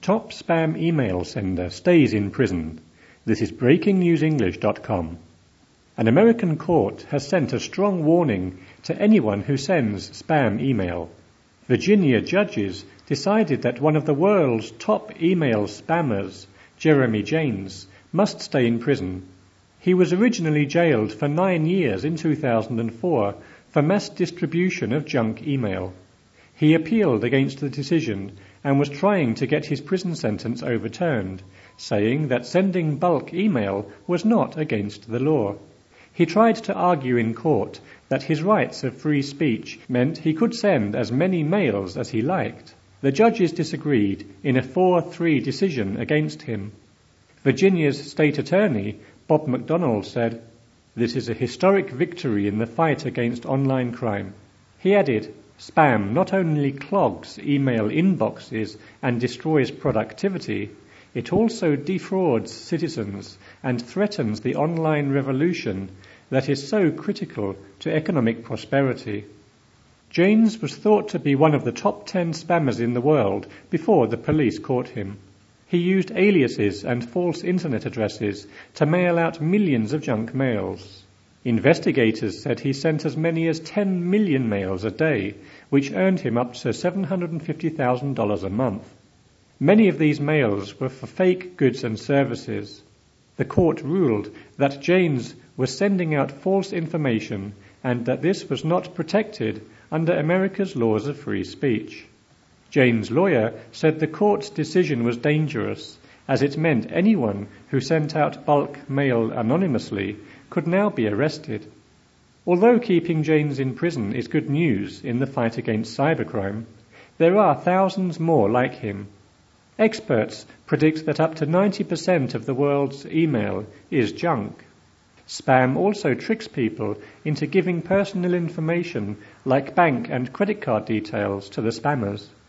Top spam email sender stays in prison. This is BreakingNewsEnglish.com. An American court has sent a strong warning to anyone who sends spam email. Virginia judges decided that one of the world's top email spammers, Jeremy Jaynes, must stay in prison. He was originally jailed for 9 years in 2004 for mass distribution of junk email. He appealed against the decision and was trying to get his prison sentence overturned, saying that sending bulk email was not against the law. He tried to argue in court that his rights of free speech meant he could send as many mails as he liked. The judges disagreed in a 4-3 decision against him. Virginia's state attorney, Bob McDonnell, said, "This is a historic victory in the fight against online crime." He added, "Spam not only clogs email inboxes and destroys productivity, it also defrauds citizens and threatens the online revolution that is so critical to economic prosperity." Jaynes was thought to be one of the top 10 spammers in the world before the police caught him. He used aliases and false internet addresses to mail out millions of junk mails. Investigators said he sent as many as 10 million mails a day, which earned him up to $750,000 a month. Many of these mails were for fake goods and services. The court ruled that Jaynes was sending out false information and that this was not protected under America's laws of free speech. Jaynes' lawyer said the court's decision was dangerous, as it meant anyone who sent out bulk mail anonymously could now be arrested. Although keeping Jaynes in prison is good news in the fight against cybercrime, there are thousands more like him. Experts predict that up to 90% of the world's email is junk. Spam also tricks people into giving personal information like bank and credit card details to the spammers.